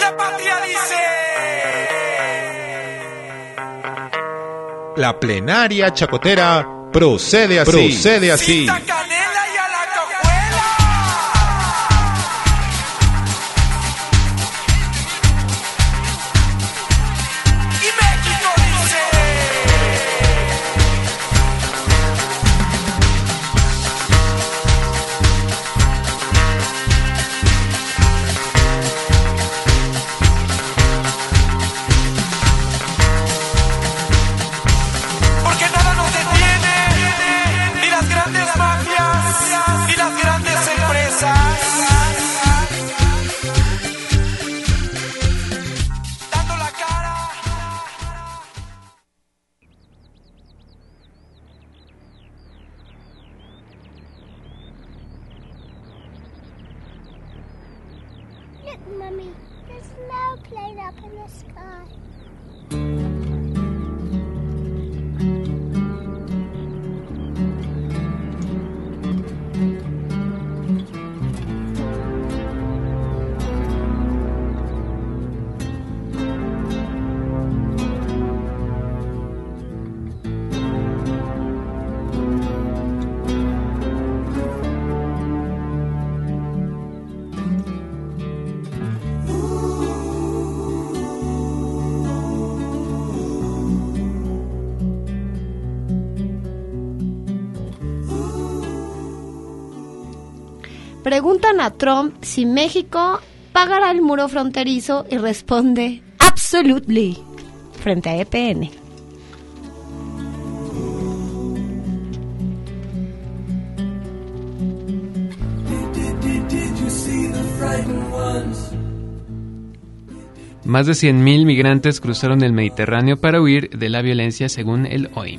patria dice. La plenaria chacotera procede así. Cita canela y a la cajuela. Y México dice. Porque nada nos detiene, ni las grandes mafias, ni las grandes empresas. Dando la cara. Look, Mummy, there's no plane up in the sky. Preguntan a Trump si México pagará el muro fronterizo y responde absolutely frente a EPN. Más de 100,000 migrantes cruzaron el Mediterráneo para huir de la violencia, según el OIM.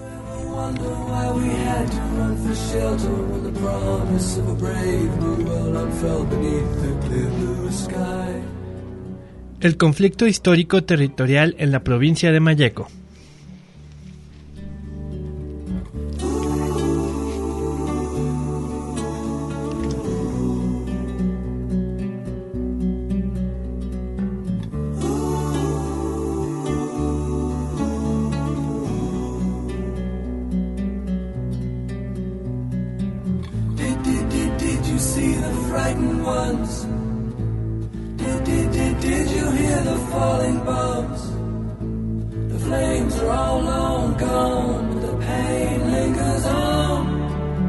El conflicto histórico territorial en la provincia de Malleco. Did you hear the falling bombs? The flames are all long gone, but the pain lingers on.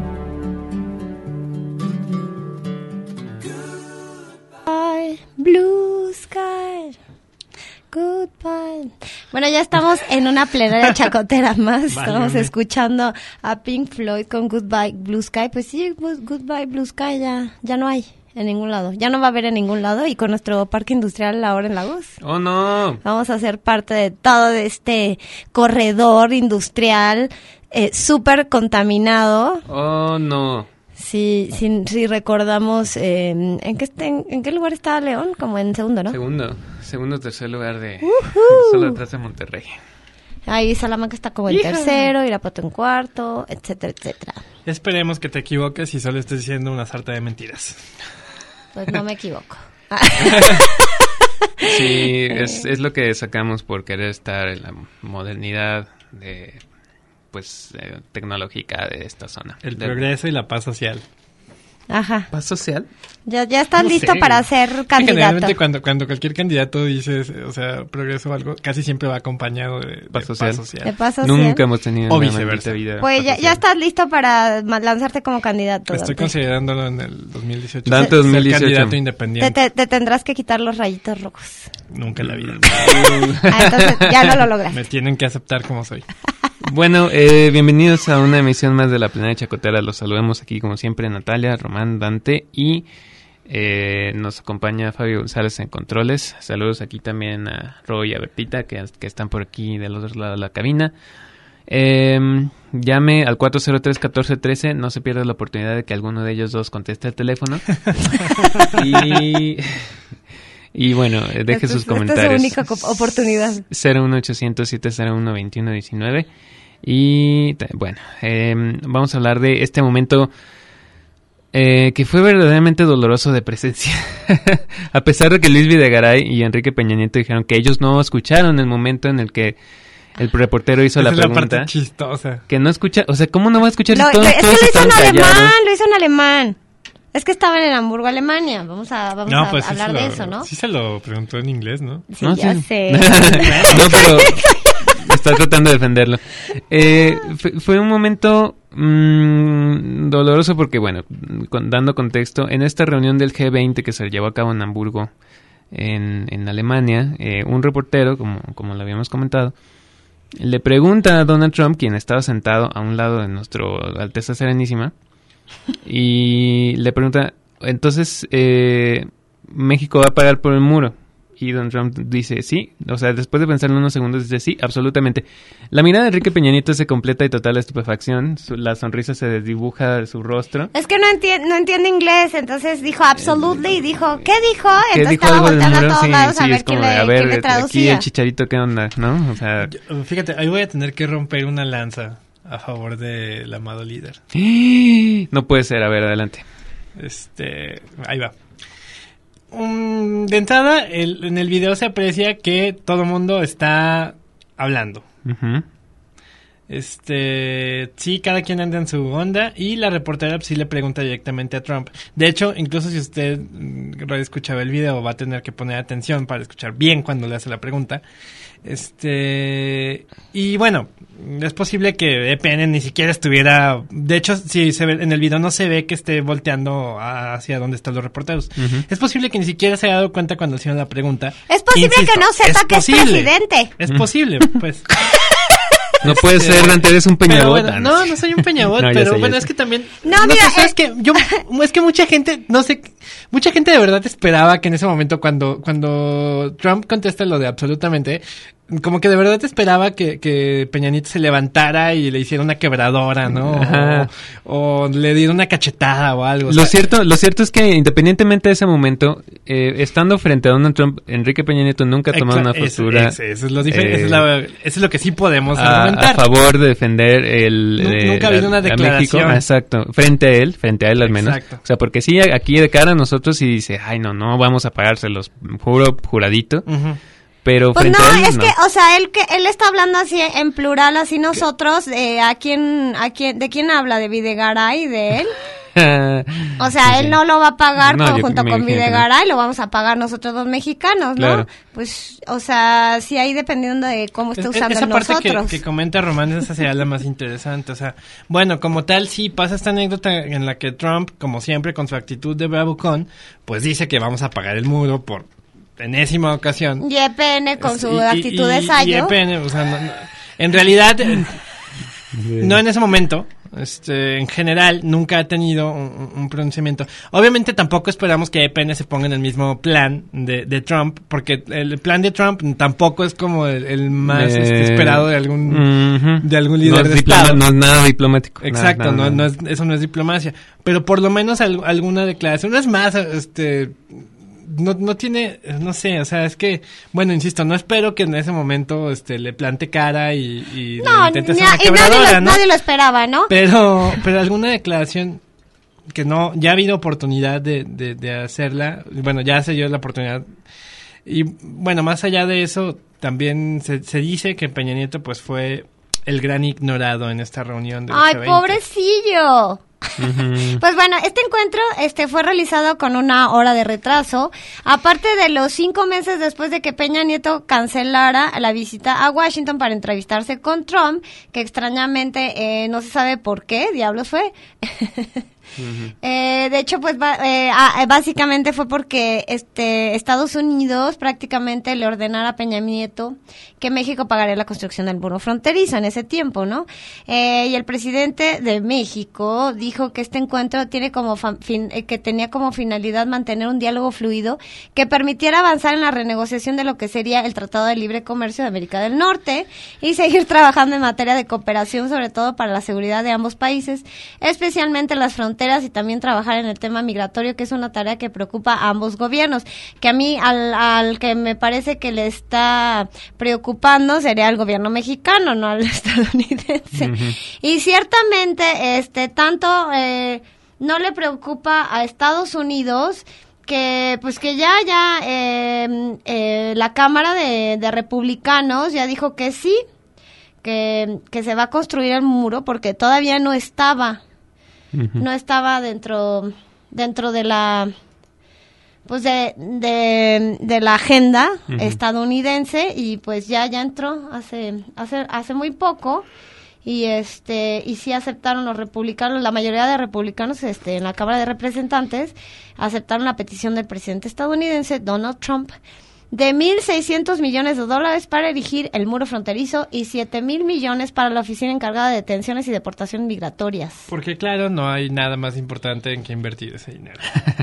Goodbye, blue sky. Goodbye. Bueno, ya estamos en una plenaria chacotera más. Estamos escuchando a Pink Floyd con Goodbye Blue Sky. Pues sí, Goodbye Blue Sky ya no hay en ningún lado. Ya no va a haber en ningún lado. Y con nuestro parque industrial ahora en Lagos. ¡Oh, no! Vamos a ser parte de todo este corredor industrial súper contaminado. ¡Oh, no! Sí, recordamos, ¿en qué lugar estaba León? Como en segundo, ¿no? Segundo, tercer lugar de solo detrás de Monterrey. Ahí Salamanca está como en tercero, Irapuato en cuarto, etcétera, etcétera. Esperemos que te equivoques y solo estés diciendo una sarta de mentiras. Pues no me equivoco. Sí, es lo que sacamos por querer estar en la modernidad tecnológica de esta zona. El progreso y la paz social. Ajá. ¿Paz social? Ya estás listo para ser candidato. Generalmente cuando cualquier candidato dice, o sea, progreso o algo, casi siempre va acompañado de paz social. ¿De paz social? Nunca hemos tenido o una viceversa. Vida. Pues ya estás listo para lanzarte como candidato. Estoy considerándolo en el 2018. Dante 2018. Ser candidato independiente. Te tendrás que quitar los rayitos rojos. Nunca en la vida. Entonces ya no lo logras. Me tienen que aceptar como soy. Bueno, bienvenidos a una emisión más de la Plenaria Chacotera. Los saludamos aquí como siempre Natalia, Román, Dante y nos acompaña Fabio González en controles. Saludos aquí también a Roy y a Bertita que están por aquí del otro lado de la cabina. Llame al 403-1413, no se pierda la oportunidad de que alguno de ellos dos conteste el teléfono. Y bueno, deje sus comentarios. Esta es su única oportunidad. 01800-701-2119. Y bueno, vamos a hablar de este momento que fue verdaderamente doloroso de presencia. A pesar de que Luis Videgaray y Enrique Peña Nieto dijeron que ellos no escucharon el momento en el que el reportero hizo la pregunta. Es la parte chistosa. Que no escucha, o sea, ¿cómo no va a escuchar Es todos que lo hizo estaban en alemán, callados? lo hizo en alemán. Es que estaba en Hamburgo, Alemania. Vamos a Pues sí hablar de eso, ¿no? Sí se lo preguntó en inglés, ¿no? Sí, No, ya sí. sé. No, pero está tratando de defenderlo. Fue un momento doloroso porque, bueno, dando contexto, en esta reunión del G20 que se llevó a cabo en Hamburgo, en Alemania, un reportero, como lo habíamos comentado, le pregunta a Donald Trump, quien estaba sentado a un lado de nuestro Alteza Serenísima, y le pregunta, entonces, ¿México va a pagar por el muro? Y Donald Trump dice, sí, o sea, después de pensarlo unos segundos, dice, sí, absolutamente. La mirada de Enrique Peña Nieto se completa y total estupefacción, la sonrisa se desdibuja de su rostro. Es que no entiende inglés, entonces dijo absolutely y dijo, ¿qué dijo? ¿Qué Entonces dijo estaba algo del volteando a muro? todos Sí, lados sí, a ver es quién como de, le aquí traducía. el Chicharito, ¿qué onda? ¿No? O sea... Fíjate, ahí voy a tener que romper una lanza a favor del amado líder. No puede ser, a ver, adelante. Ahí va. De entrada, en el video se aprecia que todo el mundo está hablando. Ujú. Sí, cada quien anda en su onda y la reportera pues, sí le pregunta directamente a Trump. De hecho, incluso si usted escuchaba el video, va a tener que poner atención para escuchar bien cuando le hace la pregunta. Y bueno, es posible que EPN ni siquiera estuviera... De hecho, si se ve, en el video no se ve que esté volteando hacia donde están los reporteros. Ujú. Es posible que ni siquiera se haya dado cuenta cuando hicieron la pregunta. Es posible que no sepa que es presidente. Es posible, pues. No puede ser, Dante, eres un Pero peñabot. bueno, no soy un peñabot, No, ya pero sé, ya bueno, sé. es que también... No, mira, sé, es que mucha gente, no sé, mucha gente de verdad esperaba que en ese momento cuando Trump contesta lo de absolutamente, como que de verdad esperaba que Peña Nieto se levantara y le hiciera una quebradora, ¿no? Ajá. O le diera una cachetada o algo. Lo cierto es que independientemente de ese momento, estando frente a Donald Trump, Enrique Peña Nieto nunca ha tomado una postura Eso es lo diferente, eso es lo que sí podemos a argumentar. favor de defender Nunca ha habido una a México. declaración. Exacto, frente a él al menos. Exacto. O sea, porque sí, aquí de cara a nosotros sí dice, ay, no vamos a pagárselos, juradito. Ujú. Pero Pues frente no, a él, es que, o sea, él está hablando así en plural, así nosotros, ¿de quién habla? ¿De Videgaray? ¿De él? O sea, Sí. él no lo va a pagar No, yo junto me con imagino que no. Videgaray, lo vamos a pagar nosotros los mexicanos, ¿no? Claro. Pues, o sea, sí ahí dependiendo de cómo esté usando Esa el parte nosotros. que comenta Román, esa sería la más interesante. O sea, bueno, como tal, sí pasa esta anécdota en la que Trump, como siempre, con su actitud de bravucón, pues dice que vamos a pagar el muro por enésima ocasión. Y EPN con su Y- actitud de y sayo. EPN, o sea, en realidad, no en ese momento. En general, nunca ha tenido un pronunciamiento. Obviamente tampoco esperamos que EPN se ponga en el mismo plan de Trump, porque el plan de Trump tampoco es como el más esperado de algún líder de Estado. No es nada diplomático. Exacto, Nada. no es, eso no es diplomacia. Pero por lo menos alguna declaración. No es más, no tiene, no sé, o sea, es que, bueno, insisto, no espero que en ese momento le plante cara y No, le intente hacer y una quebradora, ¿no? nadie lo esperaba, ¿no? Pero alguna declaración que no, ya ha habido oportunidad de hacerla, bueno, ya se dio la oportunidad. Y bueno, más allá de eso, también se dice que Peña Nieto pues fue el gran ignorado en esta reunión del ¡Ay, G20. pobrecillo! Pues bueno, este encuentro fue realizado con 1 hora de retraso, aparte de los 5 meses después de que Peña Nieto cancelara la visita a Washington para entrevistarse con Trump, que extrañamente no se sabe por qué diablos fue. De hecho, pues básicamente fue porque Estados Unidos prácticamente le ordenara a Peña Nieto que México pagaría la construcción del muro fronterizo en ese tiempo, ¿no? Y el presidente de México dijo que este encuentro tiene como que tenía como finalidad mantener un diálogo fluido que permitiera avanzar en la renegociación de lo que sería el Tratado de Libre Comercio de América del Norte y seguir trabajando en materia de cooperación, sobre todo para la seguridad de ambos países, especialmente las fronteras, y también trabajar en el tema migratorio, que es una tarea que preocupa a ambos gobiernos, que a mí al que me parece que le está preocupando sería al gobierno mexicano, no al estadounidense. Y ciertamente tanto no le preocupa a Estados Unidos que pues que ya la Cámara de Republicanos ya dijo que sí, que se va a construir el muro porque todavía no estaba dentro de la pues de la agenda estadounidense, y pues ya entró hace muy poco. Y sí aceptaron los republicanos, la mayoría de republicanos en la Cámara de Representantes aceptaron la petición del presidente estadounidense Donald Trump de $1,600 millones para erigir el muro fronterizo y $7,000 millones para la oficina encargada de detenciones y deportaciones migratorias. Porque claro, no hay nada más importante en que invertir ese dinero.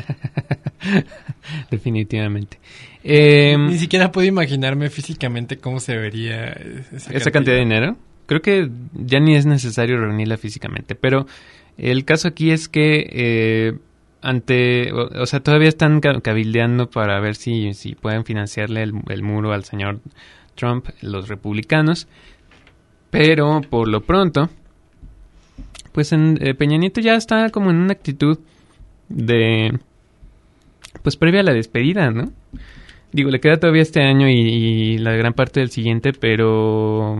Definitivamente. Ni siquiera puedo imaginarme físicamente cómo se vería esa cantidad de dinero. Creo que ya ni es necesario reunirla físicamente, pero el caso aquí es que todavía están cabildeando para ver si pueden financiarle el muro al señor Trump, los republicanos, pero por lo pronto, pues Peña Nieto ya está como en una actitud pues previa a la despedida, ¿no? Digo, le queda todavía este año y la gran parte del siguiente, pero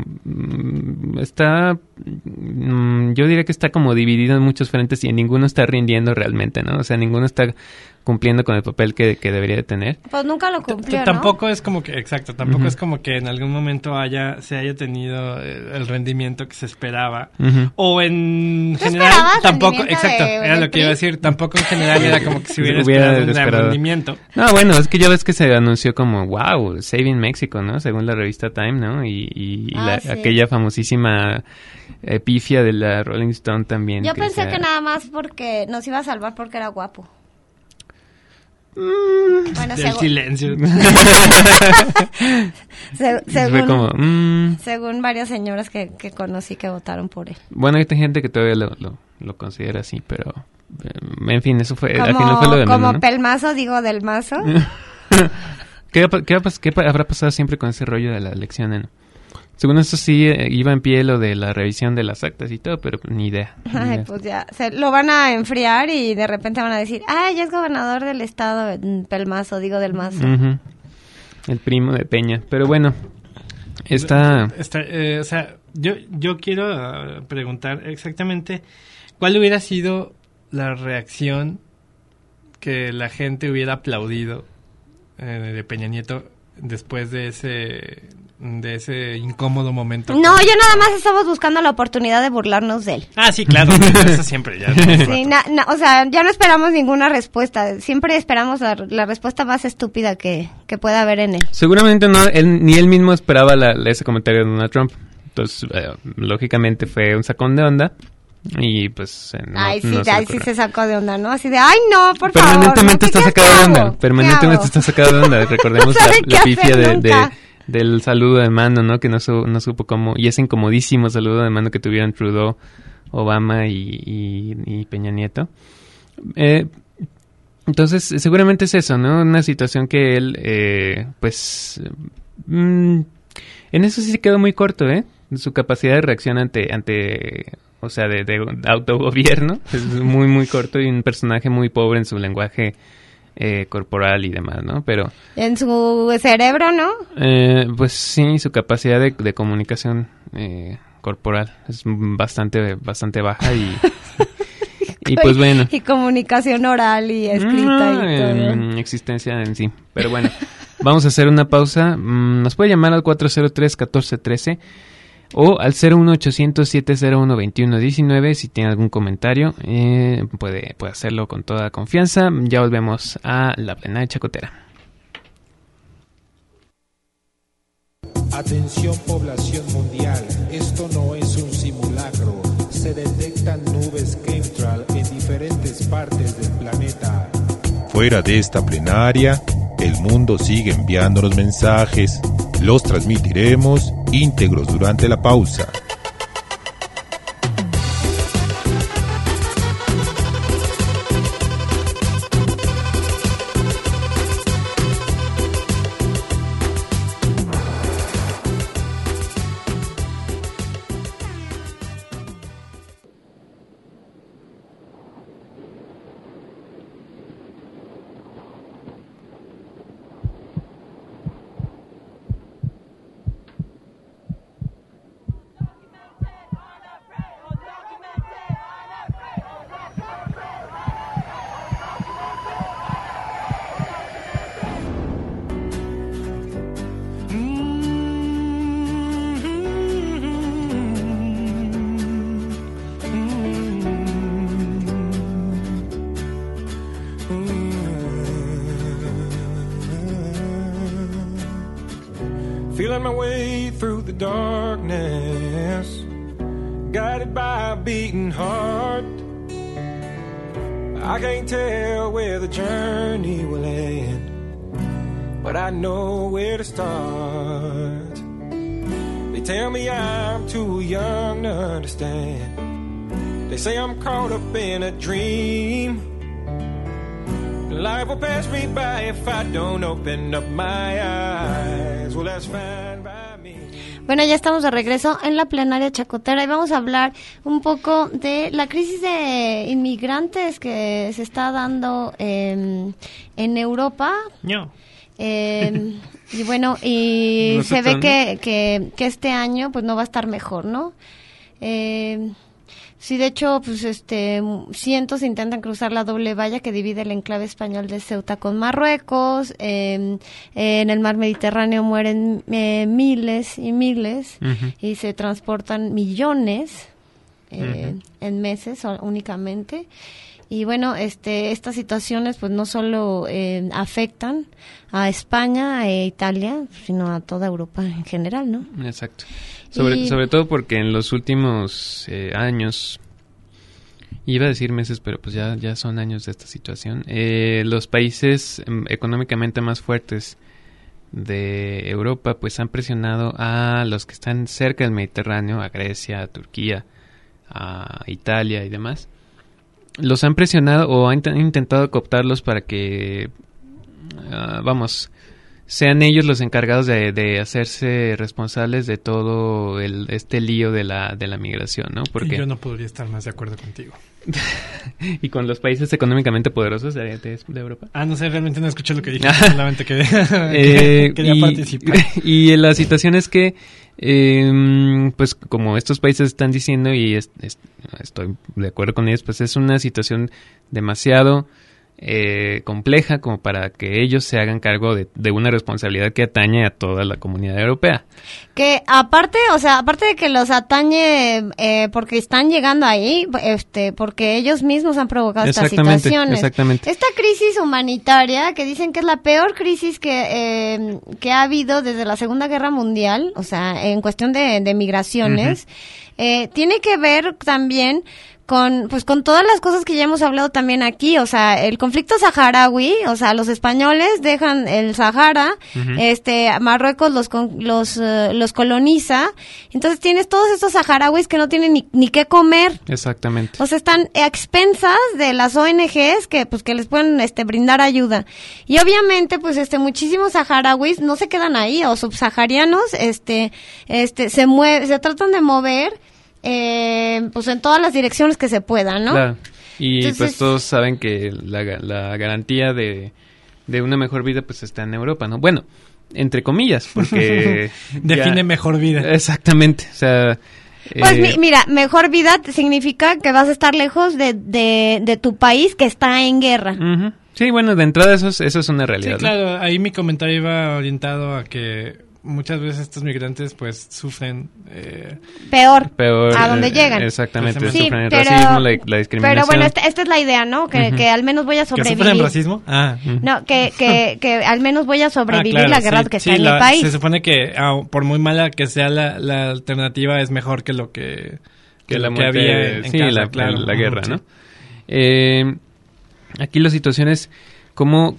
yo diría que está como dividido en muchos frentes y en ninguno está rindiendo realmente, ¿no? O sea, ninguno está cumpliendo con el papel que debería de tener. Pues nunca lo cumplió, ¿no? Tampoco es como que, exacto, tampoco es como que en algún momento se haya tenido el rendimiento que se esperaba. O en general, tampoco, exacto, era lo que iba a decir, tampoco en general era como que se hubiera esperado un gran rendimiento. No, bueno, es que ya ves que se anunció como, wow, Saving Mexico, ¿no? Según la revista Time, ¿no? Y sí. Aquella famosísima pifia de la Rolling Stone también. Yo pensé que nada más porque nos iba a salvar porque era guapo. Bueno, el silencio. Según varias señoras que conocí que votaron por él. Bueno, hay gente que todavía lo considera así, pero en fin, eso fue, al final fue lo de menos, como ¿no? Pelmazo, digo, del mazo. ¿Qué habrá pasado siempre con ese rollo de la elección? Según eso sí iba en pie lo de la revisión de las actas y todo, pero ni idea. Ay, pues ya, lo van a enfriar y de repente van a decir, ya es gobernador del estado, Pelmazo, digo del Mazo. El primo de Peña, pero bueno, o sea, yo quiero preguntar exactamente cuál hubiera sido la reacción que la gente hubiera aplaudido de Peña Nieto después de ese incómodo momento. No, yo nada más estamos buscando la oportunidad de burlarnos de él. Sí, claro, eso siempre ya. Sí, o sea, ya no esperamos ninguna respuesta, siempre esperamos la respuesta más estúpida que pueda haber en él. Seguramente ni él mismo esperaba ese comentario de Donald Trump, entonces lógicamente fue un sacón de onda. Y pues sí se sacó de onda, ¿no? Así de, no, por favor. Permanentemente está sacado de onda. Permanentemente está sacado de onda. Recordemos la pifia del saludo de mano, ¿no? Que no supo cómo. Y ese incomodísimo saludo de mano que tuvieron Trudeau, Obama y Peña Nieto. Entonces, seguramente es eso, ¿no? Una situación que él, en eso sí se quedó muy corto, su capacidad de reacción ante o sea, de autogobierno es muy, muy corto y un personaje muy pobre en su lenguaje corporal y demás, ¿no? Pero en su cerebro, ¿no? Pues sí, su capacidad de comunicación corporal es bastante baja y pues bueno. Y comunicación oral y escrita y todo. Existencia en sí. Pero bueno, vamos a hacer una pausa. Nos puede llamar al 403-1413 o al 01800-701-2119 si tiene algún comentario. Puede hacerlo con toda confianza. Ya volvemos a la Plenaria Chacotera. Atención población mundial, esto no es un simulacro. Se detectan nubes chemtrail en diferentes partes del planeta. Fuera de esta plenaria, el mundo sigue enviándonos mensajes. Los transmitiremos íntegros durante la pausa. Feeling my way through the darkness, guided by a beating heart. I can't tell where the journey will end, but I know where to start. They tell me I'm too young to understand. They say I'm caught up in a dream. Life will pass me by if I don't open up my eyes. Well, that's fine by me. Bueno, ya estamos de regreso en la plenaria chacotera y vamos a hablar un poco de la crisis de inmigrantes que se está dando en Europa. No. Y bueno, y se ve que este año pues no va a estar mejor, ¿no? Sí, de hecho, pues cientos intentan cruzar la doble valla que divide el enclave español de Ceuta con Marruecos. En el mar Mediterráneo mueren miles y miles, y se transportan millones en meses únicamente. Y bueno, estas situaciones pues no solo afectan a España e Italia, sino a toda Europa en general, ¿no? Exacto. Sobre todo porque en los últimos años, iba a decir meses, pero pues ya son años de esta situación, los países económicamente más fuertes de Europa pues han presionado a los que están cerca del Mediterráneo, a Grecia, a Turquía, a Italia y demás. Los han presionado o han intentado cooptarlos para que, sean ellos los encargados de hacerse responsables de todo este lío de la migración, ¿no? Porque yo no podría estar más de acuerdo contigo. ¿Y con los países económicamente poderosos de Europa? No sé, realmente no escuché lo que dije, solamente quería participar. Y la situación es que, pues como estos países están diciendo, y estoy de acuerdo con ellos, pues es una situación demasiado compleja como para que ellos se hagan cargo de una responsabilidad que atañe a toda la comunidad europea. Que aparte de que los atañe porque están llegando ahí, porque ellos mismos han provocado estas situaciones. Exactamente. Esta crisis humanitaria, que dicen que es la peor crisis que ha habido desde la Segunda Guerra Mundial, o sea, en cuestión de migraciones, tiene que ver también con todas las cosas que ya hemos hablado también aquí, o sea, el conflicto saharaui, o sea, los españoles dejan el Sahara, Marruecos los coloniza, entonces tienes todos estos saharauis que no tienen ni qué comer. Exactamente. O sea, están a expensas de las ONGs que les pueden brindar ayuda. Y obviamente, pues muchísimos saharauis no se quedan ahí, o subsaharianos, se tratan de mover pues en todas las direcciones que se puedan, ¿no? Claro. Y entonces, pues todos saben que la garantía de una mejor vida pues está en Europa, ¿no? Bueno, entre comillas, porque define mejor vida. Exactamente, o sea, pues mira, mejor vida significa que vas a estar lejos de tu país que está en guerra. Sí, bueno, de entrada eso es una realidad. Sí, claro, ahí mi comentario iba orientado a que muchas veces estos migrantes pues sufren peor a donde llegan. Exactamente, sí, sufren el racismo, la discriminación. Pero bueno, esta es la idea, ¿no? Que al menos voy a sobrevivir. ¿Que sufren racismo? No, que al menos voy a sobrevivir la guerra que está en mi país. Se supone que por muy mala que sea la alternativa es mejor que lo que la que había en casa, la guerra, ¿no? Aquí la situación es cómo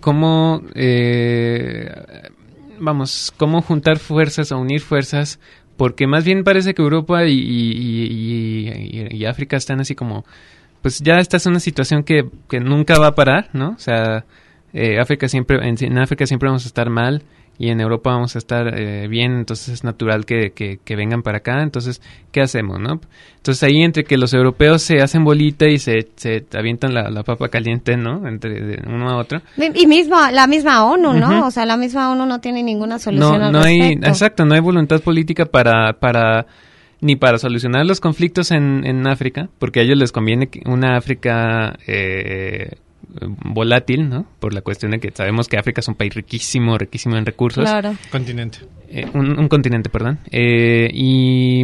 juntar fuerzas o unir fuerzas, porque más bien parece que Europa y África están así como, pues ya esta es una situación que nunca va a parar, ¿no? O sea, en África siempre vamos a estar mal y en Europa vamos a estar bien, entonces es natural que vengan para acá. Entonces, ¿qué hacemos, no? Entonces ahí entre que los europeos se hacen bolita y se avientan la papa caliente, ¿no? Entre uno a otro. Y la misma ONU, ¿no? O sea, la misma ONU no tiene ninguna solución al respecto. Exacto, no hay voluntad política ni para solucionar los conflictos en África, porque a ellos les conviene una África volátil, ¿no? Por la cuestión de que sabemos que África es un país riquísimo en recursos. Claro. Continente. Un continente, perdón. Y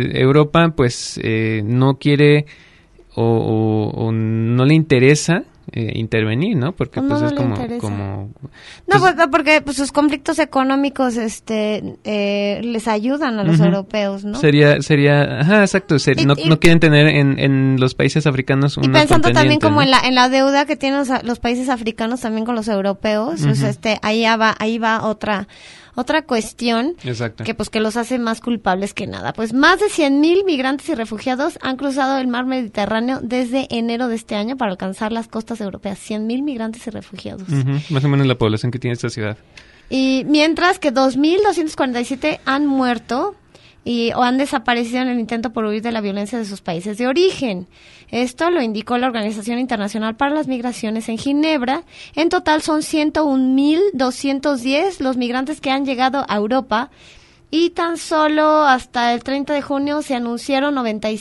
Europa, pues, no quiere o no le interesa intervenir, ¿no? Porque No, pues no es le como interesa. pues, No, porque pues, sus conflictos económicos les ayudan a los Ujú. europeos, ¿no? sería, ajá, exacto, no quieren tener en los países africanos Y una pensando también contendiente, como ¿no? en la deuda que tienen los países africanos también con los europeos, o sea, ahí va otra cuestión Exacto. que los hace más culpables que nada. Pues más de 100,000 migrantes y refugiados han cruzado el mar Mediterráneo desde enero de este año para alcanzar las costas europeas. 100,000 migrantes y refugiados. Ujú, más o menos la población que tiene esta ciudad. Y mientras que 2,247 han muerto o han desaparecido en el intento por huir de la violencia de sus países de origen. Esto lo indicó la Organización Internacional para las Migraciones en Ginebra. En total son 101,210 los migrantes que han llegado a Europa y tan solo hasta el 30 de junio se anunciaron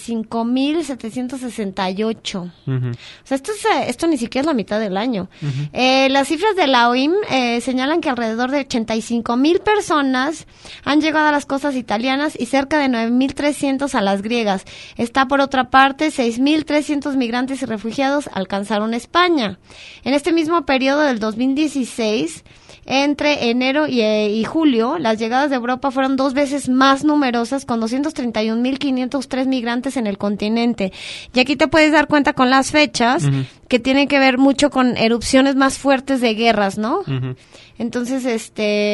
95,768. Ujú. O sea, esto ni siquiera es la mitad del año. Las cifras de la OIM señalan que alrededor de 85,000 personas han llegado a las costas italianas y cerca de 9,300 a las griegas. Está por otra parte, 6,300 migrantes y refugiados alcanzaron España. En este mismo periodo del 2016, entre enero y julio, las llegadas de Europa fueron 2 veces más numerosas, con 231,503 migrantes en el continente. Y aquí te puedes dar cuenta con las fechas que tienen que ver mucho con erupciones más fuertes de guerras, ¿no? Ujú. Entonces,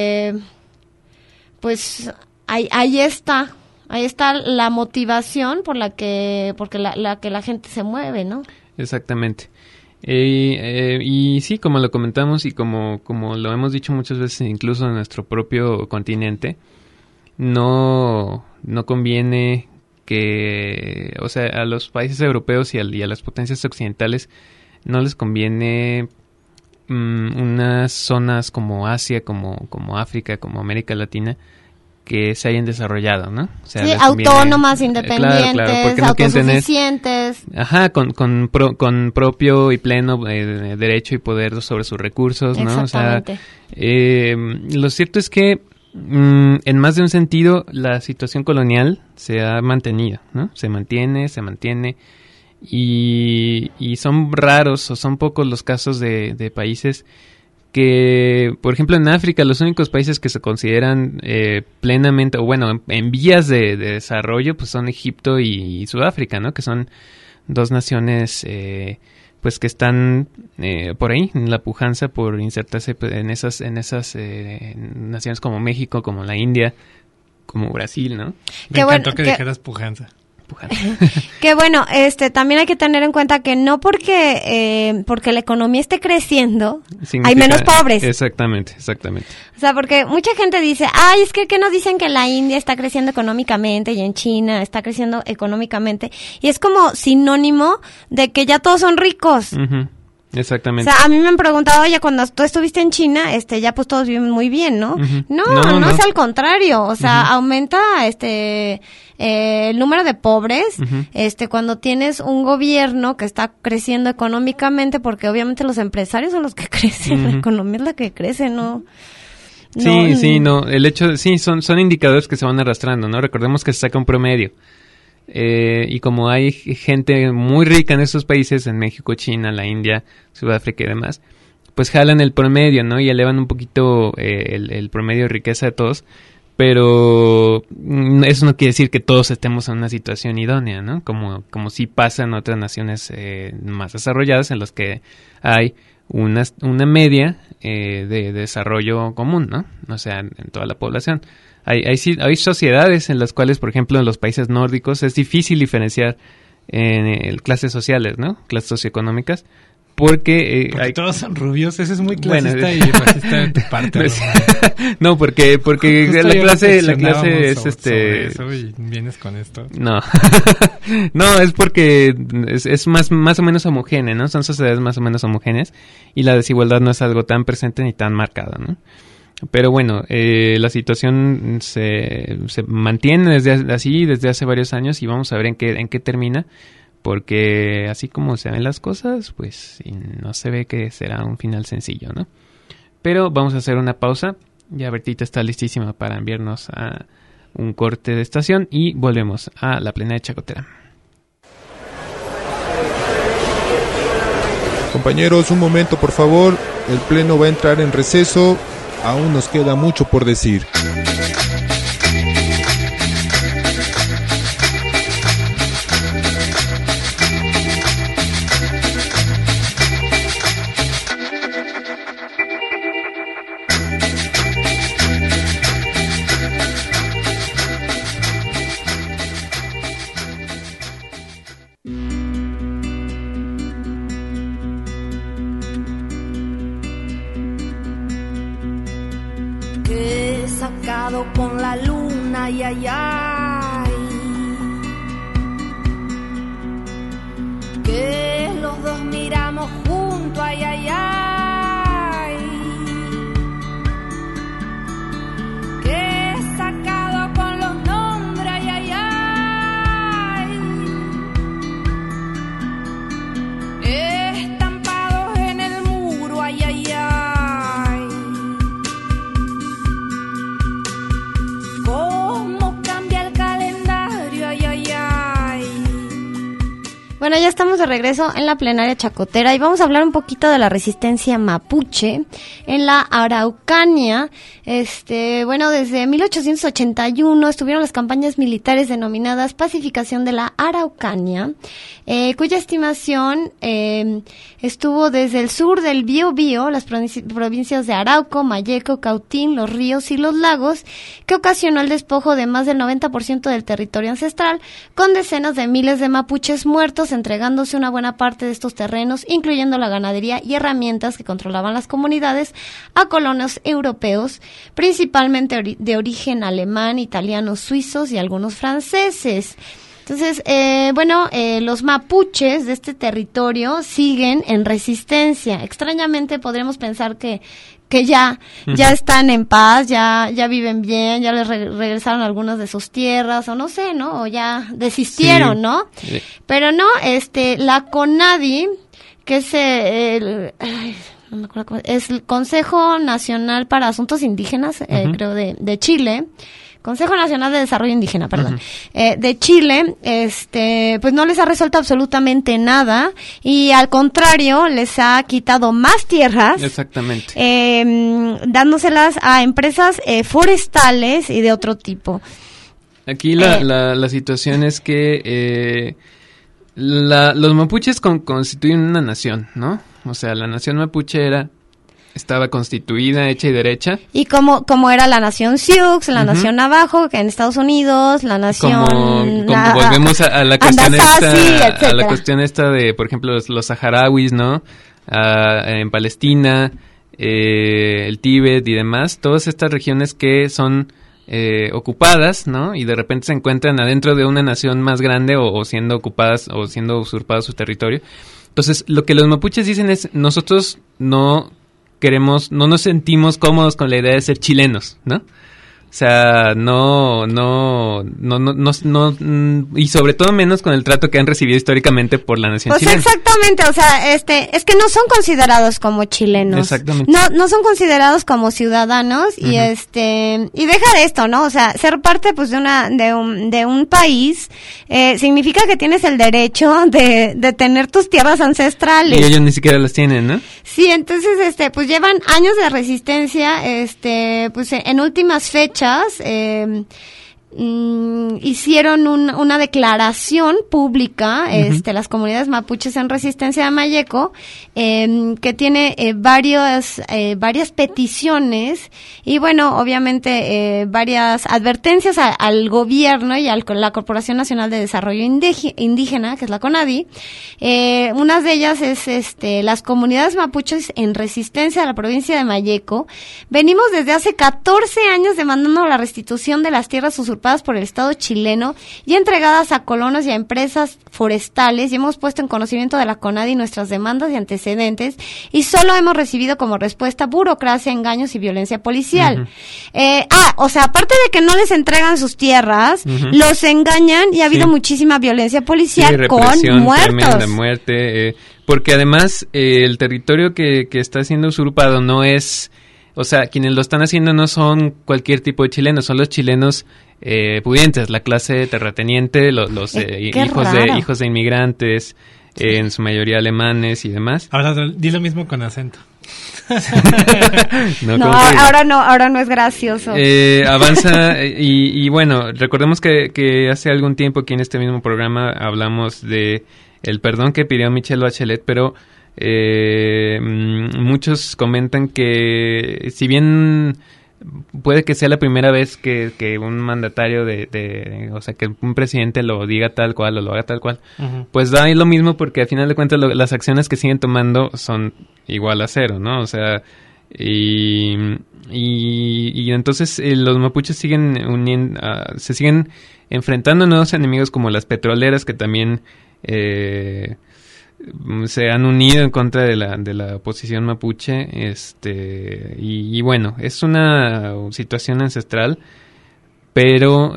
pues ahí está la motivación porque la gente se mueve, ¿no? Exactamente. Y sí, como lo comentamos y como lo hemos dicho muchas veces, incluso en nuestro propio continente, no conviene que, o sea, a los países europeos y a las potencias occidentales no les conviene unas zonas como Asia, como África, como América Latina, que se hayan desarrollado, ¿no? O sea, Sí, les conviene- autónomas, independientes, claro, porque no quieren tener- autosuficientes. Ajá, con propio y pleno derecho y poder sobre sus recursos, ¿no? Exactamente. O sea, lo cierto es que en más de un sentido la situación colonial se ha mantenido, ¿no? Se mantiene y son raros o son pocos los casos de países que, por ejemplo, en África los únicos países que se consideran plenamente, o bueno, en vías de desarrollo, pues son Egipto y Sudáfrica, ¿no? Que son dos naciones, pues que están por ahí, en la pujanza por insertarse en esas naciones como México, como la India, como Brasil, ¿no? Me encantó que dijeras pujanza. Que bueno, también hay que tener en cuenta que no porque la economía esté creciendo, Significa- hay menos pobres. Exactamente. O sea, porque mucha gente dice, ay, es que no dicen que la India está creciendo económicamente y en China está creciendo económicamente. Y es como sinónimo de que ya todos son ricos. Ujú, O exactamente. sea, a mí me han preguntado, oye, cuando tú estuviste en China, ya pues todos viven muy bien, ¿no? Ujú. No, No. es al contrario. O sea, aumenta el número de pobres, cuando tienes un gobierno que está creciendo económicamente, porque obviamente los empresarios son los que crecen, la economía es la que crece, ¿no? Sí, el hecho, sí, son indicadores que se van arrastrando, ¿no? Recordemos que se saca un promedio. Y como hay gente muy rica en estos países, en México, China, la India, Sudáfrica y demás, pues jalan el promedio, ¿no? Y elevan un poquito el promedio de riqueza de todos, pero eso no quiere decir que todos estemos en una situación idónea, ¿no? Como sí pasa en otras naciones más desarrolladas en las que hay una media de desarrollo común, ¿no? O sea, en toda la población. Hay sociedades en las cuales, por ejemplo, en los países nórdicos es difícil diferenciar clases sociales, ¿no? Clases socioeconómicas, porque todos son rubios, ese es muy Bueno, clasista y racista de tu parte. No, porque la clase es sobre eso y vienes con esto. No. No, es porque es más o menos homogénea, ¿no? Son sociedades más o menos homogéneas y la desigualdad no es algo tan presente ni tan marcada, ¿no? Pero bueno, la situación se mantiene desde hace varios años y vamos a ver en qué termina, porque así como se ven las cosas, pues no se ve que será un final sencillo, ¿no? Pero vamos a hacer una pausa. Ya Bertita está listísima para enviarnos a un corte de estación y volvemos a la plenaria chacotera. Compañeros, un momento por favor, el pleno va a entrar en receso, aún nos queda mucho por decir. Con la luna, ay, ay, ay, que los dos miramos juntos, ay, ay, ay, que he sacado con los nombres, ay, ay, ay, estampados en el muro, ay, ay, ay. Bueno, ya estamos de regreso en la plenaria chacotera y vamos a hablar un poquito de la resistencia mapuche en la Araucanía. Bueno, desde 1881 estuvieron las campañas militares denominadas Pacificación de la Araucanía, cuya estimación estuvo desde el sur del Biobío, las provincias de Arauco, Malleco, Cautín, Los Ríos y Los Lagos, que ocasionó el despojo de más del 90% del territorio ancestral, con decenas de miles de mapuches muertos, entregándose una buena parte de estos terrenos, incluyendo la ganadería y herramientas que controlaban las comunidades, a colonos europeos, principalmente de origen alemán, italianos, suizos y algunos franceses. Entonces, los mapuches de este territorio siguen en resistencia. Extrañamente podremos pensar que ya están en paz, ya viven bien, ya les regresaron algunas de sus tierras, o no sé, ¿no? O ya desistieron, sí, ¿no? Sí. Pero no, la CONADI, que es no me acuerdo cómo, es el Consejo Nacional para Asuntos Indígenas, creo de Chile, Consejo Nacional de Desarrollo Indígena, perdón, de Chile, pues no les ha resuelto absolutamente nada y al contrario les ha quitado más tierras. Exactamente. Dándoselas a empresas forestales y de otro tipo. Aquí la situación es que los mapuches constituyen una nación, ¿no? O sea, la nación mapuche estaba constituida, hecha y derecha. Y como era la nación Sioux, la nación Navajo, que en Estados Unidos, la nación... Como volvemos a la cuestión a la cuestión esta de, por ejemplo, los saharauis, ¿no? En Palestina, el Tíbet y demás, todas estas regiones que son ocupadas, ¿no? Y de repente se encuentran adentro de una nación más grande o siendo ocupadas o siendo usurpados su territorio. Entonces, lo que los mapuches dicen es, nosotros no nos sentimos cómodos con la idea de ser chilenos, ¿no? O sea, no, y sobre todo menos con el trato que han recibido históricamente por la nación chilena. Exactamente, o sea, es que no son considerados como chilenos. Exactamente. No son considerados como ciudadanos y y deja de esto, ¿no? O sea, ser parte pues de un país significa que tienes el derecho de tener tus tierras ancestrales. Y ellos ni siquiera las tienen, ¿no? Sí, entonces pues llevan años de resistencia, pues en últimas fechas hicieron una declaración pública, las comunidades mapuches en resistencia de Malleco, que tiene varias peticiones y bueno, obviamente varias advertencias al gobierno y a la Corporación Nacional de Desarrollo Indígena, que es la CONADI. Una de ellas es las comunidades mapuches en resistencia de la provincia de Malleco. Venimos desde hace 14 años demandando la restitución de las tierras usurpadas por el Estado chileno y entregadas a colonos y a empresas forestales, y hemos puesto en conocimiento de la CONADI nuestras demandas y antecedentes, y solo hemos recibido como respuesta burocracia, engaños y violencia policial. O sea, aparte de que no les entregan sus tierras, los engañan y ha habido muchísima violencia policial con muertos. De muerte, porque además el territorio que está siendo usurpado no es... O sea, quienes lo están haciendo no son cualquier tipo de chilenos, son los chilenos pudientes, la clase terrateniente, los hijos de inmigrantes, en su mayoría alemanes y demás. Ahora di lo mismo con acento. No, ahora no es gracioso. Avanza y bueno, recordemos que hace algún tiempo aquí en este mismo programa hablamos de el perdón que pidió Michelle Bachelet, pero muchos comentan que si bien puede que sea la primera vez que un mandatario o sea, que un presidente lo diga tal cual o lo haga tal cual, pues da ahí lo mismo, porque al final de cuentas las acciones que siguen tomando son igual a cero, ¿no? O sea, y entonces los mapuches siguen se siguen enfrentando a nuevos enemigos como las petroleras, que también se han unido en contra de la oposición mapuche, y bueno, es una situación ancestral, pero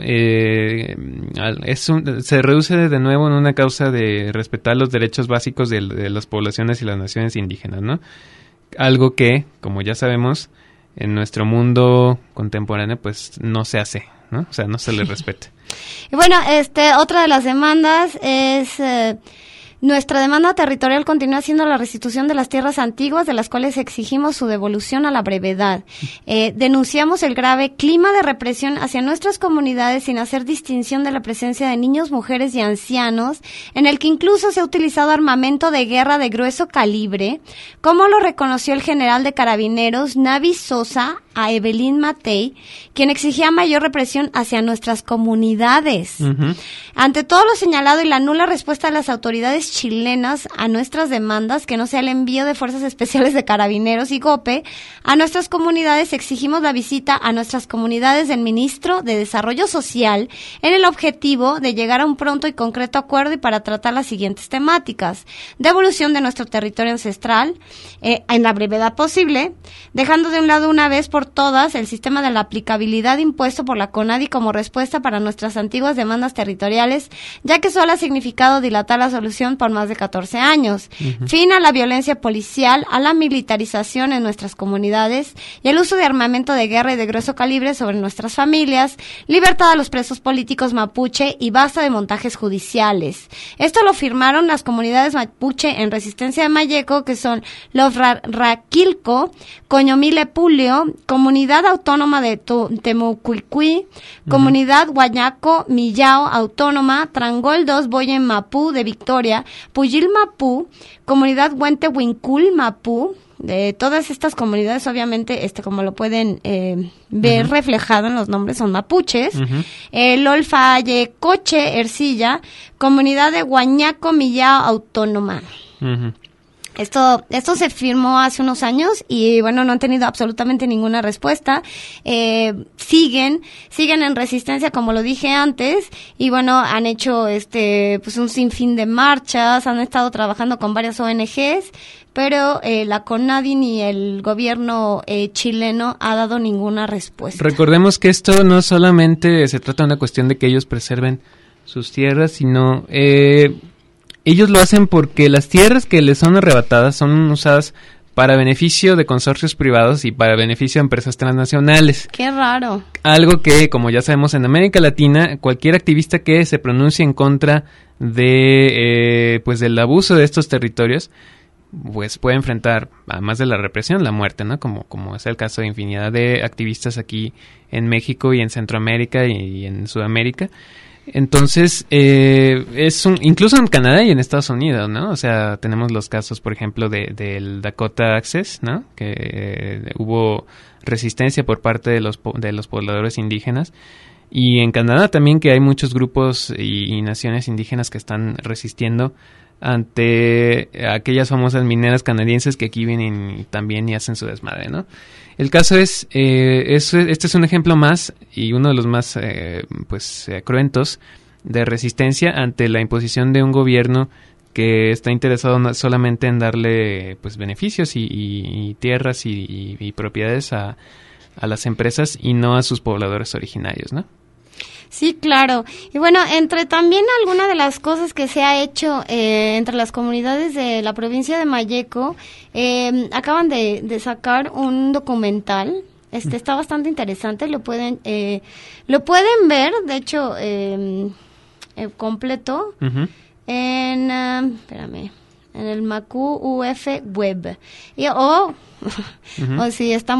se reduce de nuevo en una causa de respetar los derechos básicos de las poblaciones y las naciones indígenas, ¿no? Algo que, como ya sabemos, en nuestro mundo contemporáneo, pues no se hace, ¿no? O sea, no se le respeta. Y bueno, otra de las demandas es... Nuestra demanda territorial continúa siendo la restitución de las tierras antiguas, de las cuales exigimos su devolución a la brevedad. Denunciamos el grave clima de represión hacia nuestras comunidades sin hacer distinción de la presencia de niños, mujeres y ancianos, en el que incluso se ha utilizado armamento de guerra de grueso calibre, como lo reconoció el general de carabineros Navi Sosa a Evelyn Matei, quien exigía mayor represión hacia nuestras comunidades. Ante todo lo señalado y la nula respuesta de las autoridades chilenas a nuestras demandas, que no sea el envío de fuerzas especiales de carabineros y GOPE a nuestras comunidades, exigimos la visita a nuestras comunidades del ministro de Desarrollo Social en el objetivo de llegar a un pronto y concreto acuerdo y para tratar las siguientes temáticas: devolución de nuestro territorio ancestral en la brevedad posible, dejando de un lado una vez por todas el sistema de la aplicabilidad impuesto por la CONADI como respuesta para nuestras antiguas demandas territoriales, ya que solo ha significado dilatar la solución por más de 14 años. Fin a la violencia policial, a la militarización en nuestras comunidades y el uso de armamento de guerra y de grueso calibre sobre nuestras familias, libertad a los presos políticos mapuche y basta de montajes judiciales. Esto lo firmaron las comunidades mapuche en resistencia de Mayeco, que son los Raquilco, Coñomile Pulio, Comunidad Autónoma de Temucuicui, Comunidad Guayaco, Millao Autónoma, Trangol 2, Boyen Mapú de Victoria, Puyil Mapú, Comunidad Huentehuincul Mapú. De todas estas comunidades, obviamente, como lo pueden ver reflejado en los nombres, son mapuches. Lolfaye Coche Ercilla, Comunidad de Guañaco, Millao Autónoma. Esto se firmó hace unos años y bueno, no han tenido absolutamente ninguna respuesta. Siguen en resistencia, como lo dije antes, y bueno, han hecho pues un sinfín de marchas, han estado trabajando con varias ONGs, pero la CONADI ni el gobierno chileno ha dado ninguna respuesta. Recordemos que esto no solamente se trata de una cuestión de que ellos preserven sus tierras, sino ellos lo hacen porque las tierras que les son arrebatadas son usadas para beneficio de consorcios privados y para beneficio de empresas transnacionales. ¡Qué raro! Algo que, como ya sabemos, en América Latina, cualquier activista que se pronuncie en contra de pues del abuso de estos territorios, pues puede enfrentar, además de la represión, la muerte, ¿no? Como es el caso de infinidad de activistas aquí en México y en Centroamérica y en Sudamérica. Entonces, incluso en Canadá y en Estados Unidos, ¿no? O sea, tenemos los casos, por ejemplo, del Dakota Access, ¿no? Que hubo resistencia por parte de los pobladores indígenas. Y en Canadá también, que hay muchos grupos y naciones indígenas que están resistiendo ante aquellas famosas mineras canadienses que aquí vienen también y hacen su desmadre, ¿no? El caso es, este es un ejemplo más y uno de los más cruentos de resistencia ante la imposición de un gobierno que está interesado solamente en darle pues beneficios y tierras y propiedades a las empresas y no a sus pobladores originarios, ¿no? Sí, claro. Y bueno, entre también algunas de las cosas que se ha hecho entre las comunidades de la provincia de Mayeco, acaban de sacar un documental. Está bastante interesante, lo pueden ver, de hecho, completo. espérame, en el Macu UF Web. O si está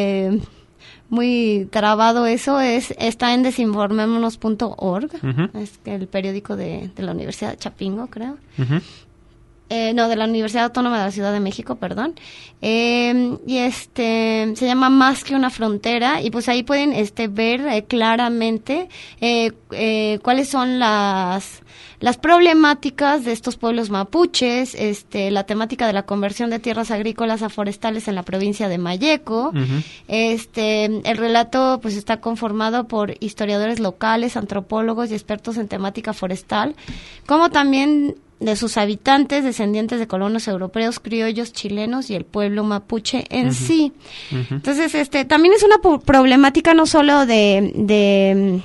muy trabado eso, está en desinformémonos.org, es el periódico de la Universidad de Chapingo, creo. No, de la Universidad Autónoma de la Ciudad de México, perdón. Y se llama Más que una frontera, y pues ahí pueden ver claramente cuáles son las problemáticas de estos pueblos mapuches, la temática de la conversión de tierras agrícolas a forestales en la provincia de Malleco. El relato pues está conformado por historiadores locales, antropólogos y expertos en temática forestal, como también de sus habitantes, descendientes de colonos europeos, criollos, chilenos y el pueblo mapuche en sí. Entonces, también es una problemática no solo de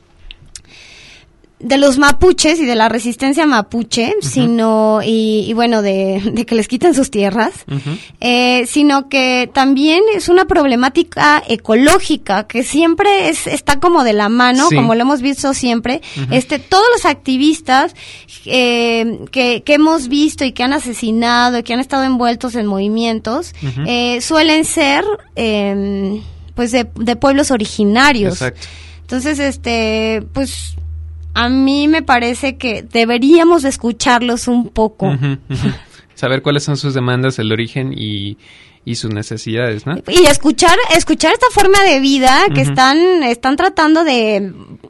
los mapuches y de la resistencia mapuche, sino, y bueno, de que les quiten sus tierras, sino que también es una problemática ecológica que siempre está como de la mano, como lo hemos visto siempre. Todos los activistas que hemos visto y que han asesinado y que han estado envueltos en movimientos, suelen ser pues de pueblos originarios. Exacto. Entonces, pues a mí me parece que deberíamos escucharlos un poco. Saber cuáles son sus demandas, el origen y sus necesidades, ¿no? Y escuchar esta forma de vida que están tratando de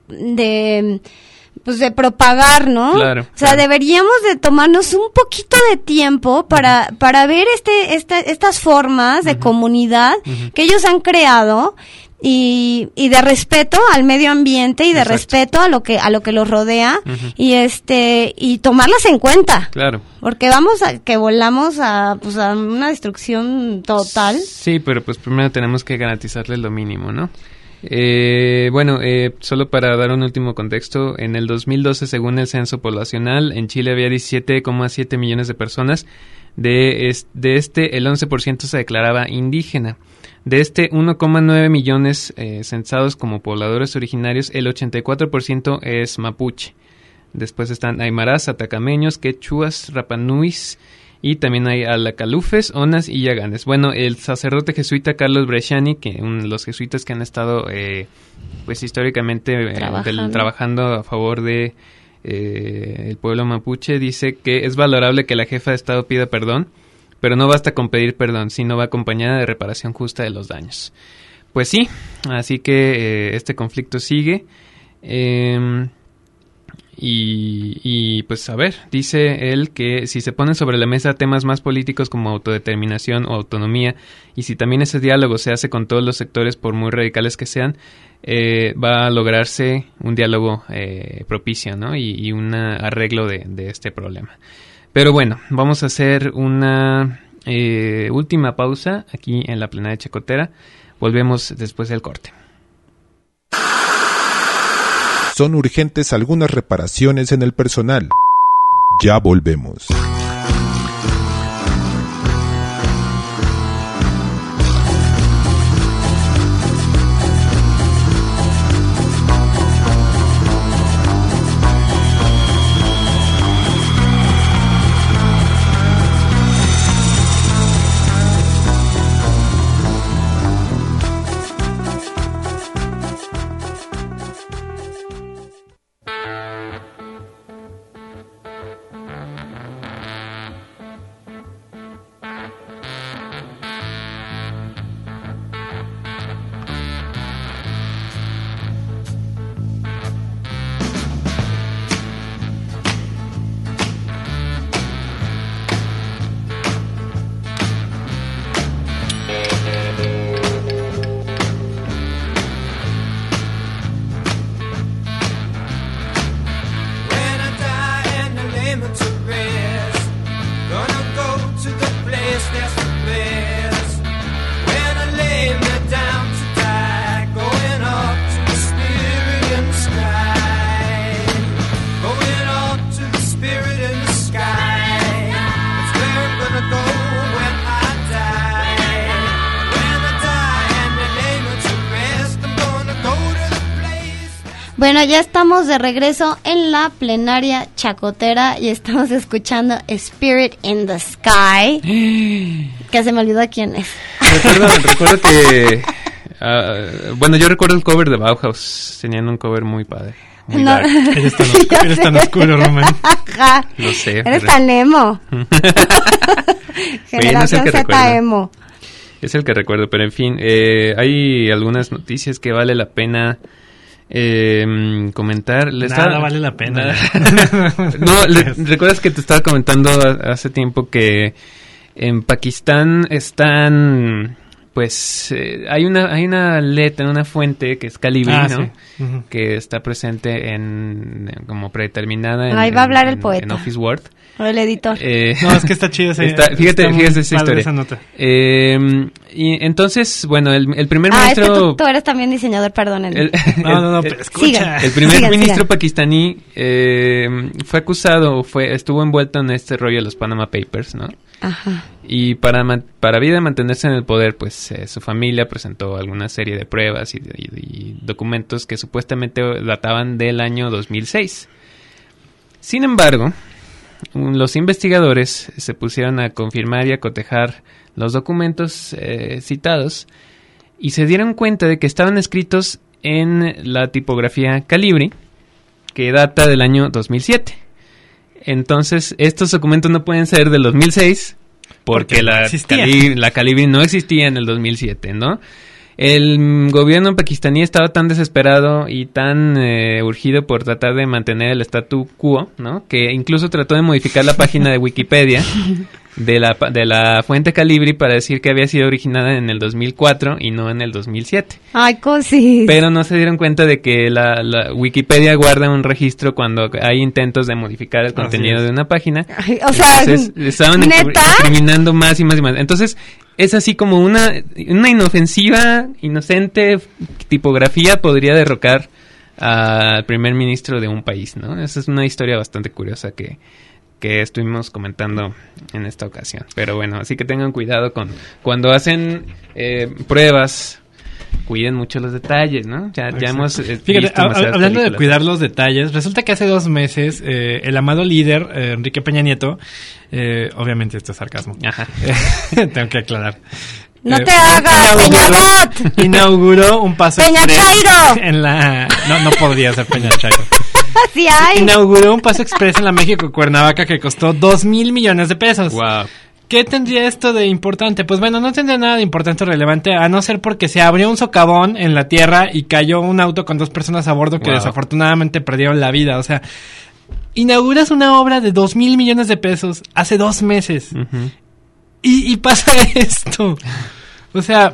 propagar, ¿no? Claro, o sea, deberíamos de tomarnos un poquito de tiempo para ver estas formas de comunidad que ellos han creado. Y de respeto al medio ambiente y de respeto a lo que los rodea, y tomarlas en cuenta. Claro. Porque volamos a una destrucción total. Sí, pero pues primero tenemos que garantizarles lo mínimo, ¿no? Solo para dar un último contexto, en el 2012, según el censo poblacional, en Chile había 17,7 millones de personas. De el 11% se declaraba indígena. De 1,9 millones censados como pobladores originarios, el 84% es mapuche. Después están aymaras, atacameños, quechuas, rapanuis, y también hay alacalufes, onas y yaganes. Bueno, el sacerdote jesuita Carlos Bresciani, los jesuitas que han estado pues históricamente trabajando a favor de el pueblo mapuche, dice que es valorable que la jefa de Estado pida perdón, pero no basta con pedir perdón, sino va acompañada de reparación justa de los daños. Pues sí, así que este conflicto sigue. Y pues a ver, dice él que si se ponen sobre la mesa temas más políticos como autodeterminación o autonomía, y si también ese diálogo se hace con todos los sectores, por muy radicales que sean, va a lograrse un diálogo propicio, ¿no? Y un arreglo de este problema. Pero bueno, vamos a hacer una última pausa aquí en la plenaria chacotera. Volvemos después del corte. Son urgentes algunas reparaciones en el personal. Ya volvemos. Bueno, ya estamos de regreso en la plenaria chacotera y estamos escuchando Spirit in the Sky, que se me olvidó quién es. Recuerdo que... bueno, yo recuerdo el cover de Bauhaus. Tenían un cover muy padre. Muy dark. Eres tan oscuro, Román. Ajá. Lo sé. Eres tan emo. Generación Z emo. Es el que recuerdo, pero en fin, hay algunas noticias que vale la pena comentar. Nada vale la pena. ¿Recuerdas que te estaba comentando hace tiempo que en Pakistán están... Pues hay una letra, una fuente que es Calibri, ¿no? Sí. Uh-huh. Que está presente como predeterminada Ahí va a hablar el poeta. En Office Word. O el editor. No, es que está chido. Fíjate esa historia. Esa nota. Y entonces, bueno, el primer ministro... Es que tú eres también diseñador, perdónenme. No, pero escucha. El primer ministro pakistaní fue acusado, estuvo envuelto en este rollo de los Panama Papers, ¿no? Ajá. Y para vida mantenerse en el poder, pues su familia presentó alguna serie de pruebas y documentos que supuestamente databan del año 2006. Sin embargo, los investigadores se pusieron a confirmar y a cotejar los documentos citados y se dieron cuenta de que estaban escritos en la tipografía Calibri, que data del año 2007. Entonces, estos documentos no pueden ser del 2006 porque la Calibri no existía en el 2007, ¿no? El gobierno pakistaní estaba tan desesperado y tan urgido por tratar de mantener el statu quo, ¿no? Que incluso trató de modificar la página de Wikipedia de la fuente Calibri para decir que había sido originada en el 2004 y no en el 2007. Ay, cosis. Pero no se dieron cuenta de que la Wikipedia guarda un registro cuando hay intentos de modificar el contenido de una página. Ay, o sea, entonces estaban discriminando más y más y más. Entonces es así como una inofensiva, inocente tipografía podría derrocar al primer ministro de un país, ¿no? Esa es una historia bastante curiosa que estuvimos comentando en esta ocasión. Pero bueno, así que tengan cuidado cuando hacen pruebas, cuiden mucho los detalles, ¿no? Ya hemos Fíjate, hablando de cuidar los detalles, resulta que hace 2 meses el amado líder, Enrique Peña Nieto, obviamente esto es sarcasmo. Ajá. Tengo que aclarar. ¡No te hagas, Peñabot! Inauguró un paso ¡Peña Chairo! En la... No podría ser Peña Chairo. Sí hay. Inauguró un paso express en la México-Cuernavaca que costó 2,000 millones de pesos. Wow. ¿Qué tendría esto de importante? Pues bueno, no tendría nada de importante o relevante, a no ser porque se abrió un socavón en la tierra y cayó un auto con 2 personas a bordo que desafortunadamente perdieron la vida. O sea, inauguras una obra de 2,000 millones de pesos hace 2 meses. Uh-huh. Y pasa esto. O sea,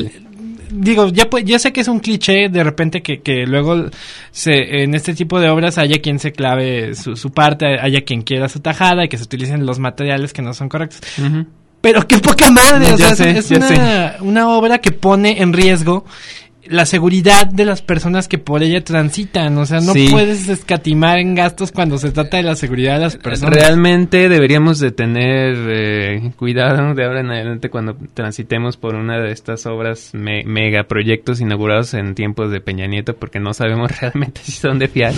digo, yo sé que es un cliché de repente que luego en este tipo de obras haya quien se clave su parte, haya quien quiera su tajada y que se utilicen los materiales que no son correctos. Uh-huh. Pero qué poca madre, o sea, es una obra que pone en riesgo la seguridad de las personas que por ella transitan, o sea, no puedes escatimar en gastos cuando se trata de la seguridad de las personas. Realmente deberíamos de tener cuidado de ahora en adelante cuando transitemos por una de estas obras megaproyectos inaugurados en tiempos de Peña Nieto, porque no sabemos realmente si son de fiar.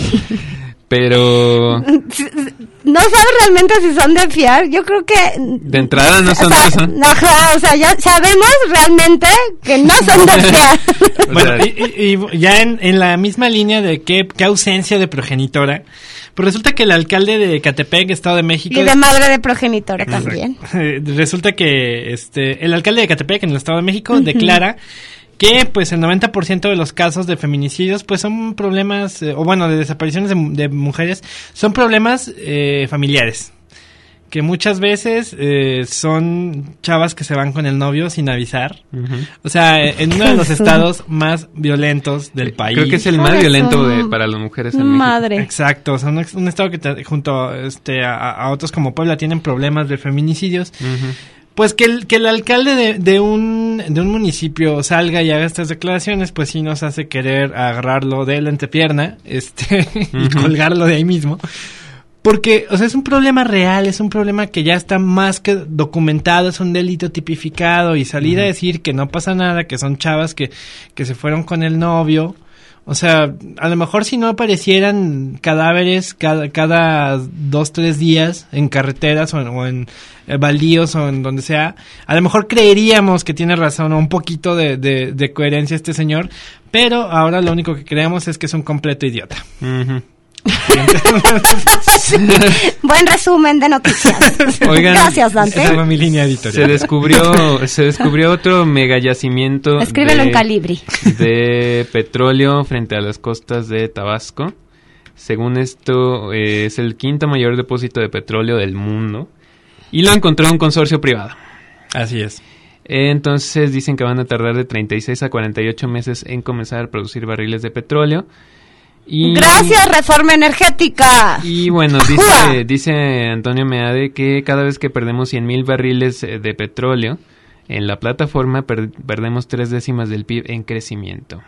Pero... ¿No sabes realmente si son de fiar? Yo creo que... De entrada no son. Ajá, o sea, ya sabemos realmente que no son de fiar. Bueno, y ya en la misma línea de qué ausencia de progenitora, pues resulta que el alcalde de Ecatepec, Estado de México... Y de madre de progenitora también. Resulta que el alcalde de Ecatepec, en el Estado de México, declara que pues el 90% de los casos de feminicidios pues son problemas, de desapariciones de mujeres, son problemas familiares. Que muchas veces son chavas que se van con el novio sin avisar. Uh-huh. O sea, en uno de los estados más violentos del país. Creo que es el más violento para las mujeres en Madre. México. Exacto, o sea, un estado que junto a otros como Puebla tienen problemas de feminicidios. Uh-huh. Pues que el alcalde de un municipio salga y haga estas declaraciones, pues sí nos hace querer agarrarlo de la entrepierna, y colgarlo de ahí mismo. Porque, o sea, es un problema real, es un problema que ya está más que documentado, es un delito tipificado, y salir a decir que no pasa nada, que son chavas que se fueron con el novio. O sea, a lo mejor si no aparecieran cadáveres cada 2-3 días en carreteras o en baldíos o en donde sea, a lo mejor creeríamos que tiene razón o un poquito de coherencia este señor, pero ahora lo único que creemos es que es un completo idiota. Uh-huh. Sí. Buen resumen de noticias. Oigan, gracias, Dante. Esa fue mi línea editorial. Se descubrió otro mega yacimiento Escríbelo en calibri de petróleo frente a las costas de Tabasco. Según esto, es el quinto mayor depósito de petróleo del mundo y lo encontró un consorcio privado. Así es. Entonces dicen que van a tardar de 36 a 48 meses en comenzar a producir barriles de petróleo. Gracias, reforma energética. Y bueno, dice Antonio Meade que cada vez que perdemos 100,000 barriles de petróleo en la plataforma, perdemos 0.3 del PIB en crecimiento.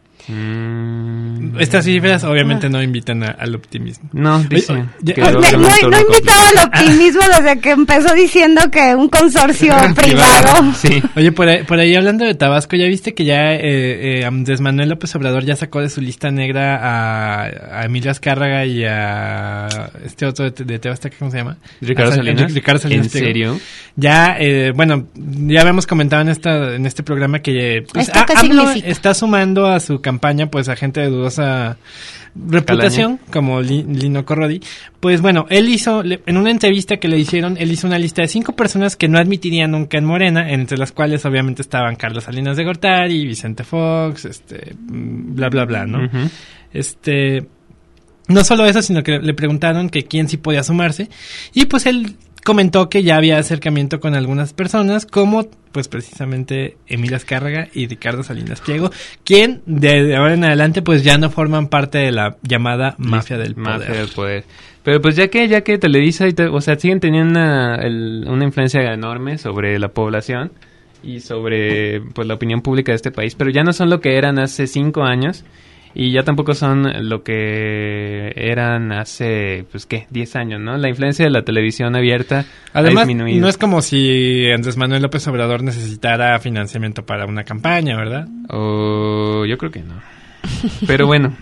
Estas cifras obviamente no invitan al optimismo. No, dice no invitaba al optimismo desde que empezó diciendo que un consorcio privado. Sí. Oye, por ahí hablando de Tabasco, ¿ya viste que ya Andrés Manuel López Obrador ya sacó de su lista negra a Emilio Azcárraga y a este otro de Tebasteca, ¿cómo se llama? Ricardo Salinas. ¿En serio? Ya, bueno, ya habíamos comentado en este programa que pues, AMLO está sumando a su campaña pues a gente de dudosa reputación como Lino Corrodi. Pues bueno, él hizo en una entrevista que le hicieron, él hizo una lista de 5 personas que no admitiría nunca en Morena, entre las cuales obviamente estaban Carlos Salinas de Gortari, Vicente Fox, bla bla bla, ¿no? Uh-huh. No solo eso, sino que le preguntaron que quién sí podía sumarse y pues él comentó que ya había acercamiento con algunas personas, como pues precisamente Emilio Azcárraga y Ricardo Salinas Pliego, quien de ahora en adelante pues ya no forman parte de la llamada mafia del poder. Pero pues ya que Televisa siguen teniendo una influencia enorme sobre la población y sobre pues la opinión pública de este país, pero ya no son lo que eran hace 5 años. Y ya tampoco son lo que eran hace, 10 años, ¿no? La influencia de la televisión abierta además, ha disminuido. No es como si Andrés Manuel López Obrador necesitara financiamiento para una campaña, ¿verdad? Yo creo que no. Pero bueno,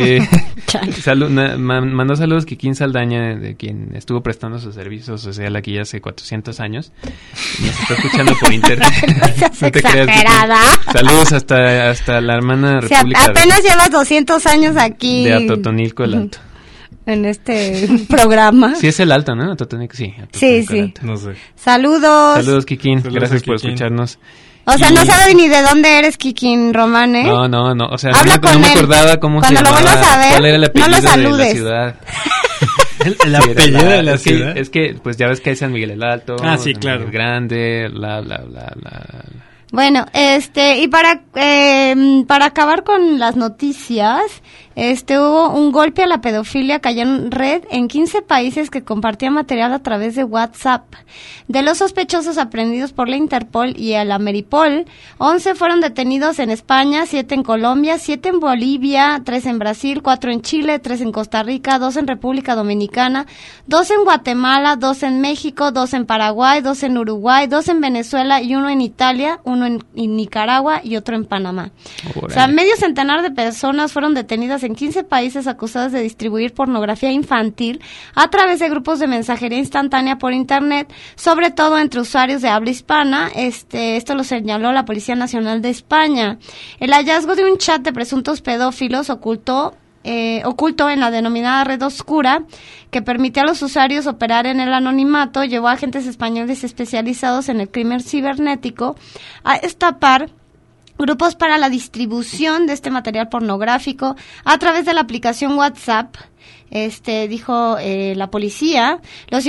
mandó saludos Kikín Saldaña, de quien estuvo prestando sus servicios social aquí ya hace 400 años. Nos está escuchando por internet. No te exagerada. Creas, saludos hasta la hermana república. Apenas llevas 200 años aquí. De Atotonilco el Alto. En este programa. Sí, es el Alto, ¿no? Atotonilco, sí. Sí. No sé. Saludos. Kikín. Gracias por escucharnos. O sea, no sabe ni de dónde eres, Kikín Román, ¿eh? No. O sea, habla no me acordaba cómo se llamaba. Cuando lo vuelvas a ver, ¿cuál era el apellido no lo saludes. de la ciudad? ¿El apellido de la ciudad? Es que, pues ya ves que hay San Miguel el Alto. Sí, San claro. Miguel Grande, bla, bla, bla, bla. Bueno, y para acabar con las noticias, hubo un golpe a la pedofilia, cayó en red en 15 países que compartían material a través de WhatsApp. De los sospechosos aprendidos por la Interpol y el Ameripol, 11 fueron detenidos en España, 7 en Colombia, 7 en Bolivia, 3 en Brasil, 4 en Chile, 3 en Costa Rica, 2 en República Dominicana, 2 en Guatemala, 2 en México, 2 en Paraguay, 2 en Uruguay, 2 en Venezuela y 1 en Italia, 1 en Nicaragua y otro en Panamá. O sea, medio centenar de personas fueron detenidas en 15 países acusadas de distribuir pornografía infantil a través de grupos de mensajería instantánea por internet, sobre todo entre usuarios de habla hispana. Esto lo señaló la Policía Nacional de España. El hallazgo de un chat de presuntos pedófilos oculto en la denominada red oscura, que permitía a los usuarios operar en el anonimato, llevó a agentes españoles especializados en el crimen cibernético a destapar grupos para la distribución de este material pornográfico a través de la aplicación WhatsApp. Dijo la policía. Los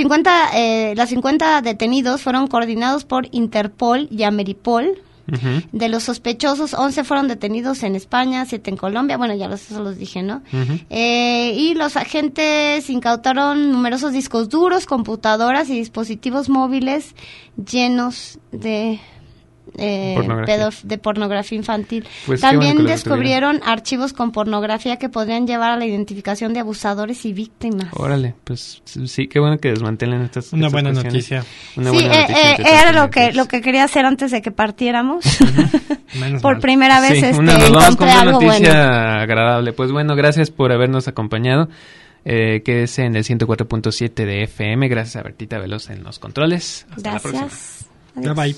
50 detenidos fuefueron coordinados por Interpol y Ameripol. Uh-huh. De los sospechosos, 11 fueron detenidos en España, 7 en Colombia. Bueno, eso los dije, ¿no? Uh-huh. Y los agentes incautaron numerosos discos duros, computadoras y dispositivos móviles llenos de de pornografía infantil. Pues también descubrieron archivos con pornografía que podrían llevar a la identificación de abusadores y víctimas. Órale, pues sí, qué bueno que desmantelen estas Una buena cuestiones. noticia. Una buena noticia era lo que quería hacer antes de que partiéramos. Por mal. primera vez nos vamos con encontré una algo noticia bueno. agradable. Pues bueno, gracias por habernos acompañado. Quédese en el 104.7 de FM. Gracias a Bertita Veloz en los controles. Hasta la próxima. Bye bye.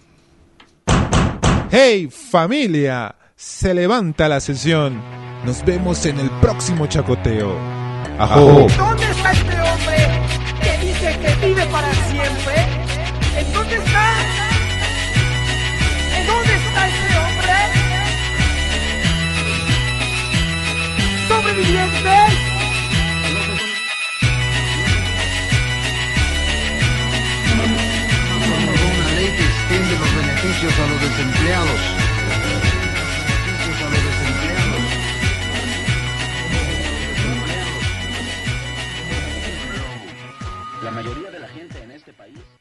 ¡Hey, familia! Se levanta la sesión. Nos vemos en el próximo chacoteo. ¡Ajo! ¿Dónde está este hombre que dice que vive para siempre? ¿En dónde está? ¿En dónde está este hombre? ¿Sobrevivientes? Una ley que extiende los beneficios a los desempleados. La mayoría de la gente en este país